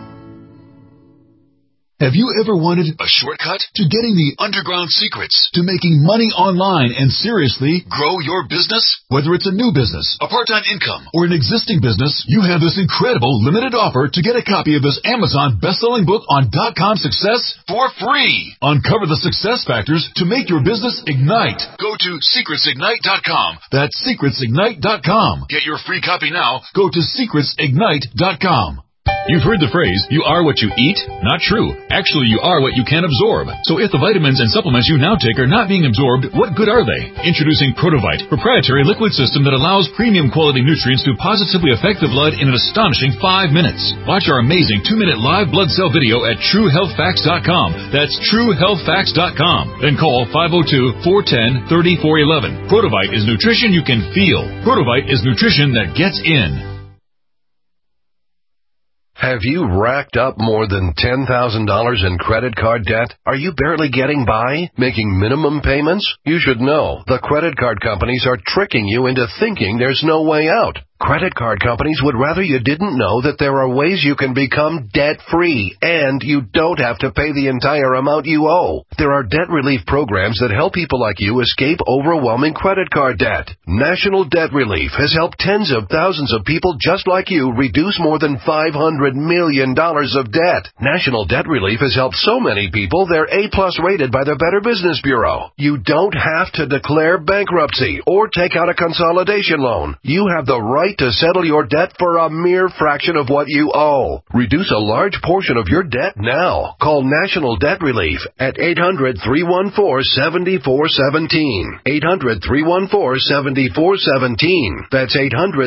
B: Have you ever wanted a shortcut to getting the underground secrets to making money online and seriously grow your business? Whether it's a new business, a part-time income, or an existing business, you have this incredible limited offer to get a copy of this Amazon best-selling book on .com success for free. Uncover the success factors to make your business ignite. Go to secretsignite.com. That's secretsignite.com. Get your free copy now. Go to secretsignite.com.
N: You've heard the phrase, you are what you eat? Not true. Actually, you are what you can absorb. So if the vitamins and supplements you now take are not being absorbed, what good are they? Introducing Protovite, proprietary liquid system that allows premium quality nutrients to positively affect the blood in an astonishing 5 minutes. Watch our amazing 2-minute live blood cell video at TrueHealthFacts.com. That's TrueHealthFacts.com. Then call 502-410-3411. Protovite is nutrition you can feel. Protovite is nutrition that gets in.
X: Have you racked up more than $10,000 in credit card debt? Are you barely getting by, making minimum payments? You should know the credit card companies are tricking you into thinking there's no way out. Credit card companies would rather you didn't know that there are ways you can become debt-free, and you don't have to pay the entire amount you owe. There are debt relief programs that help people like you escape overwhelming credit card debt. National Debt Relief has helped tens of thousands of people just like you reduce more than $500 million of debt. National Debt Relief has helped so many people they're A-plus rated by the Better Business Bureau. You don't have to declare bankruptcy or take out a consolidation loan. You have the right to settle your debt for a mere fraction of what you owe. Reduce a large portion of your debt now. Call National Debt Relief at 800-314-7417. 800-314-7417. That's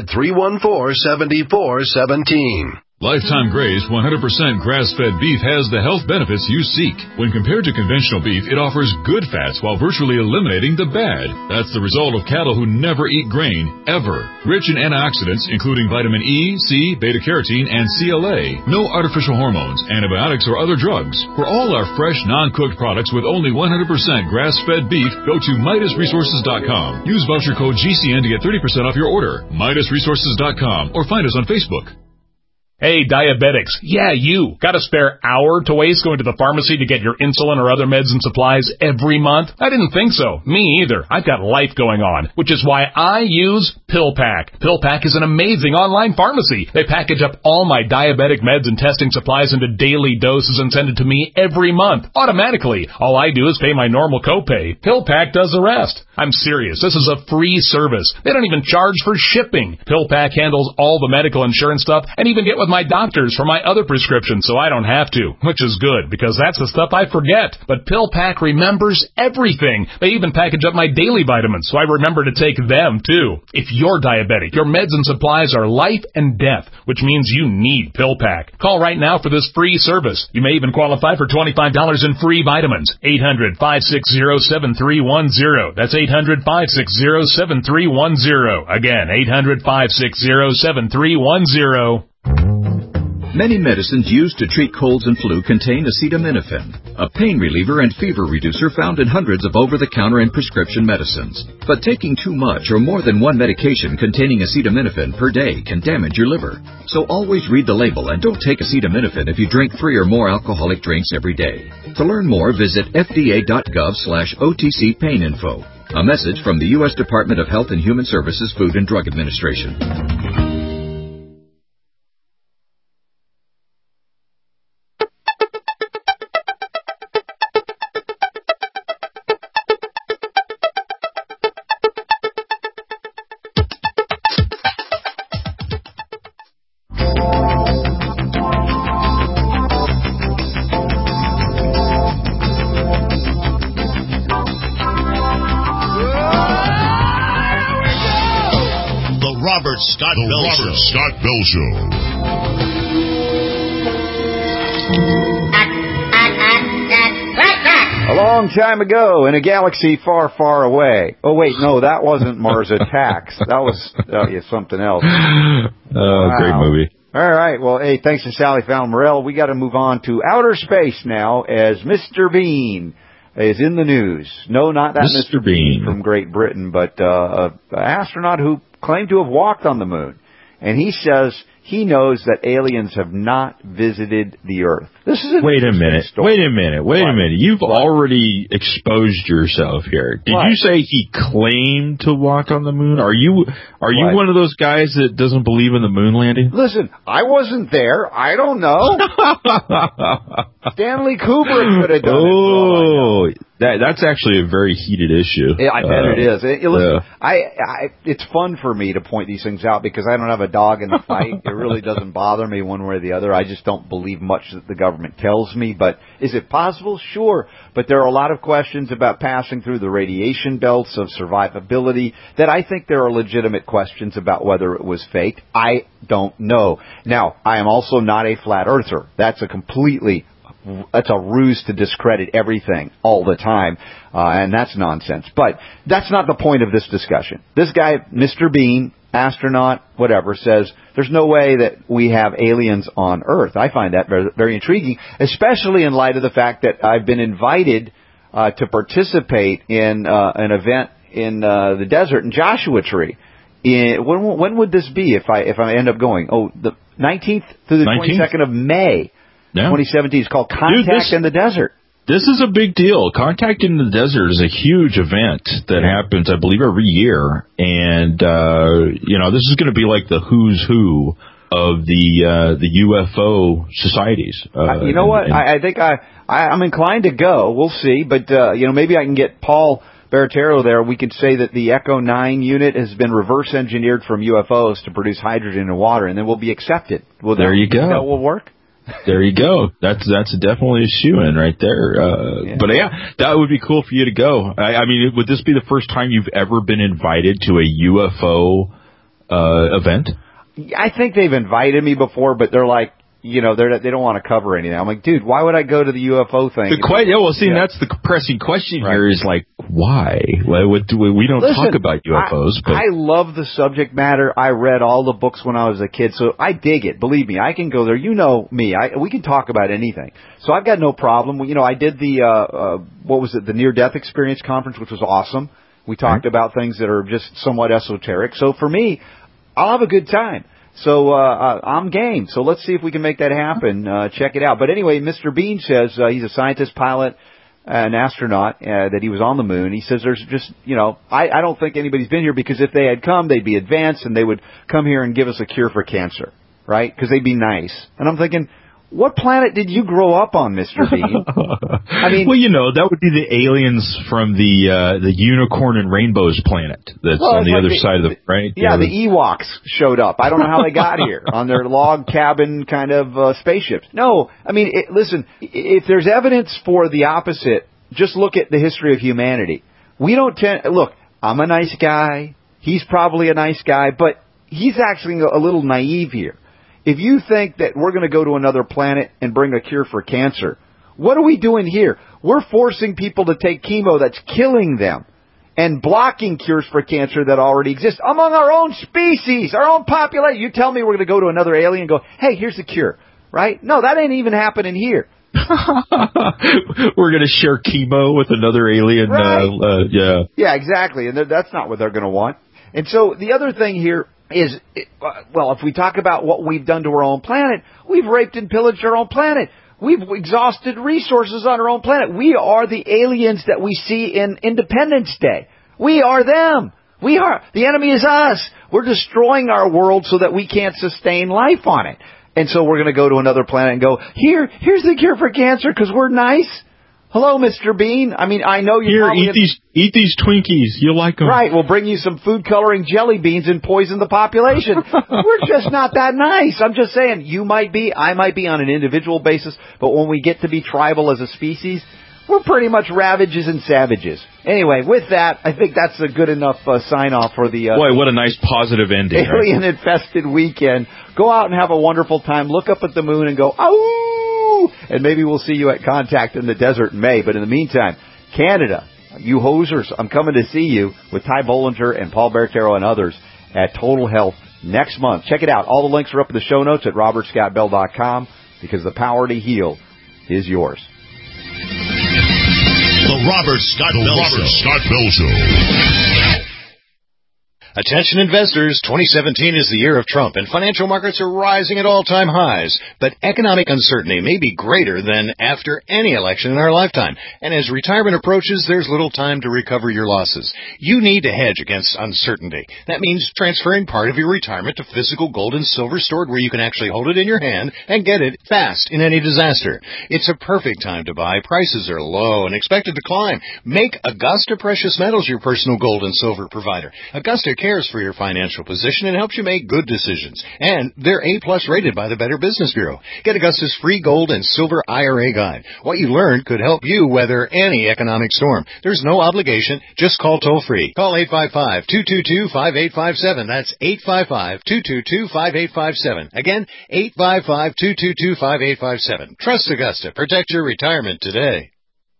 X: 800-314-7417.
N: Lifetime Graze 100% grass-fed beef has the health benefits you seek. When compared to conventional beef, it offers good fats while virtually eliminating the bad. That's the result of cattle who never eat grain, ever. Rich in antioxidants, including vitamin E, C, beta-carotene, and CLA. No artificial hormones, antibiotics, or other drugs. For all our fresh, non-cooked products with only 100% grass-fed beef, go to MidasResources.com. Use voucher code GCN to get 30% off your order. MidasResources.com or find us on Facebook.
D: Hey, diabetics. Yeah, you. Got a spare hour to waste going to the pharmacy to get your insulin or other meds and supplies every month? I didn't think so. Me either. I've got life going on, which is why I use PillPack. PillPack is an amazing online pharmacy. They package up all my diabetic meds and testing supplies into daily doses and send it to me every month, automatically. All I do is pay my normal copay. PillPack does the rest. I'm serious. This is a free service. They don't even charge for shipping. PillPack handles all the medical insurance stuff and even get with my doctors for my other prescriptions so I don't have to, which is good because that's the stuff I forget. But PillPack remembers everything. They even package up my daily vitamins so I remember to take them too. If you're diabetic, your meds and supplies are life and death, which means you need PillPack. Call right now for this free service. You may even qualify for $25 in free vitamins. 800-560-7310. That's 800-560-7310. Again, 800-560-7310.
E: Many medicines used to treat colds and flu contain acetaminophen, a pain reliever and fever reducer found in hundreds of over-the-counter and prescription medicines. But taking too much or more than one medication containing acetaminophen per day can damage your liver. So always read the label and don't take acetaminophen if you drink 3 or more alcoholic drinks every day. To learn more, visit fda.gov/OTC pain info. A message from the U.S. Department of Health and Human Services Food and Drug Administration.
C: Scott Bell Show.
I: A long time ago in a galaxy far, far away. Oh, wait, no, that wasn't Mars Attacks. That was something else. Wow.
J: Great movie.
I: All right, well, hey, thanks to Sally Fallon-Morell. We got to move on to outer space now as Mr. Bean is in the news. No, not that Mr. Bean from Great Britain, but an astronaut who claimed to have walked on the moon. And he says he knows that aliens have not visited the Earth. This is
J: Wait a minute. You've already exposed yourself here. Did you say he claimed to walk on the moon? Are you one of those guys that doesn't believe in the moon landing?
I: Listen, I wasn't there. I don't know. Stanley Kubrick could have done it.
J: That's actually a very heated issue.
I: Yeah, I bet it is. Listen, it's fun for me to point these things out because I don't have a dog in the fight. It really doesn't bother me one way or the other. I just don't believe much that the government tells me. But is it possible? Sure. But there are a lot of questions about passing through the radiation belts of survivability that I think there are legitimate questions about whether it was faked. I don't know. Now, I am also not a flat earther. That's a ruse to discredit everything all the time, and that's nonsense. But that's not the point of this discussion. This guy, Mr. Bean, astronaut, whatever, says there's no way that we have aliens on Earth. I find that very, very intriguing, especially in light of the fact that I've been invited to participate in an event in the desert in Joshua Tree. When would this be if I end up going? Oh, the 19th through the 22nd of May, 2017. It's called Contact in the Desert.
J: This is a big deal. Contact in the Desert is a huge event that happens, I believe, every year. And, this is going to be like the who's who of the UFO societies.
I: You know what? I think I'm inclined to go. We'll see. But, maybe I can get Paul Baratero there. We could say that the Echo 9 unit has been reverse engineered from UFOs to produce hydrogen and water, and then we'll be accepted.
J: There you go.
I: That will work?
J: There you go. That's definitely a shoo-in right there. But that would be cool for you to go. I mean, would this be the first time you've ever been invited to a UFO event?
I: I think they've invited me before, but they're like, they don't want to cover anything. I'm like, dude, why would I go to the UFO thing?
J: That's the pressing question here is like, why? We don't talk about UFOs. But
I: I love the subject matter. I read all the books when I was a kid, so I dig it. Believe me, I can go there. You know me. We can talk about anything. So I've got no problem. I did the Near-Death Experience Conference, which was awesome. We talked about things that are just somewhat esoteric. So for me, I'll have a good time. So I'm game. So let's see if we can make that happen. Check it out. But anyway, Mr. Bean says he's a scientist, pilot, an astronaut, that he was on the moon. He says there's just, I don't think anybody's been here because if they had come, they'd be advanced and they would come here and give us a cure for cancer, right? Because they'd be nice. And I'm thinking, what planet did you grow up on, Mr. Bean? I mean,
J: that would be the aliens from the Unicorn and Rainbows planet that's on the other side of the right.
I: Yeah, the Ewoks showed up. I don't know how they got here on their log cabin kind of spaceships. No, I mean, listen, if there's evidence for the opposite, just look at the history of humanity. We don't look. I'm a nice guy. He's probably a nice guy, but he's actually a little naive here. If you think that we're going to go to another planet and bring a cure for cancer, what are we doing here? We're forcing people to take chemo that's killing them and blocking cures for cancer that already exist among our own species, our own population. You tell me we're going to go to another alien and go, hey, here's the cure, right? No, that ain't even happening here.
J: We're going to share chemo with another alien.
I: Right. Yeah, exactly. And that's not what they're going to want. And so the other thing here is, if we talk about what we've done to our own planet, we've raped and pillaged our own planet. We've exhausted resources on our own planet. We are the aliens that we see in Independence Day. We are them. The enemy is us. We're destroying our world so that we can't sustain life on it. And so we're going to go to another planet and go, here's the cure for cancer because we're nice. Hello, Mr. Bean. I mean, I know you're
J: eat these Twinkies. You'll like them.
I: Right. We'll bring you some food coloring jelly beans and poison the population. We're just not that nice. I'm just saying, you might be, I might be on an individual basis, but when we get to be tribal as a species, we're pretty much ravages and savages. Anyway, with that, I think that's a good enough sign-off for the...
J: Boy, what a nice positive ending.
I: Alien-infested weekend. Go out and have a wonderful time. Look up at the moon and go, ow! And maybe we'll see you at Contact in the Desert in May. But in the meantime, Canada, you hosers, I'm coming to see you with Ty Bollinger and Paul Baratero and others at Total Health next month. Check it out. All the links are up in the show notes at robertscottbell.com because the power to heal is yours.
C: The Robert Scott Bell Show. Attention investors, 2017 is the year of Trump, and financial markets are rising at all-time highs. But economic uncertainty may be greater than after any election in our lifetime. And as retirement approaches, there's little time to recover your losses. You need to hedge against uncertainty. That means transferring part of your retirement to physical gold and silver stored where you can actually hold it in your hand and get it fast in any disaster. It's a perfect time to buy. Prices are low and expected to climb. Make Augusta Precious Metals your personal gold and silver provider. Augusta cares for your financial position and helps you make good decisions. And they're A+ rated by the Better Business Bureau. Get Augusta's free gold and silver IRA guide. What you learn could help you weather any economic storm. There's no obligation. Just call toll-free. Call 855-222-5857. That's 855-222-5857. Again, 855-222-5857. Trust Augusta. Protect your retirement today.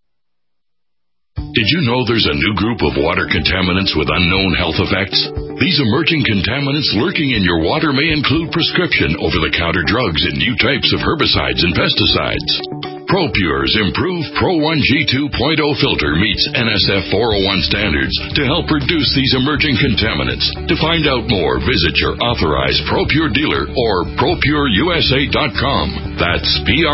B: Did you know there's a new group of water contaminants with unknown health effects? These emerging contaminants lurking in your water may include prescription over-the-counter drugs and new types of herbicides and pesticides.
F: ProPure's improved Pro 1 G2.0 filter meets NSF 401 standards to help reduce these emerging contaminants. To find out more, visit your authorized ProPure dealer or ProPureUSA.com. That's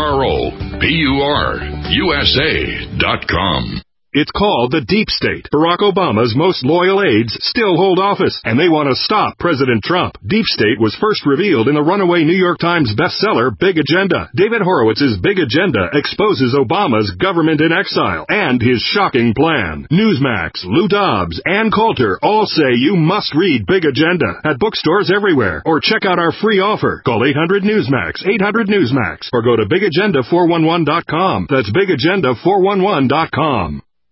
F: ProPureUSA.com.
G: It's called the Deep State. Barack Obama's most loyal aides still hold office, and they want to stop President Trump. Deep State was first revealed in the runaway New York Times bestseller, Big Agenda. David Horowitz's Big Agenda exposes Obama's government in exile and his shocking plan. Newsmax, Lou Dobbs, Ann Coulter all say you must read Big Agenda at bookstores everywhere, or check out our free offer. Call 800-NEWSMAX, 800-NEWSMAX, or go to BigAgenda411.com. That's BigAgenda411.com.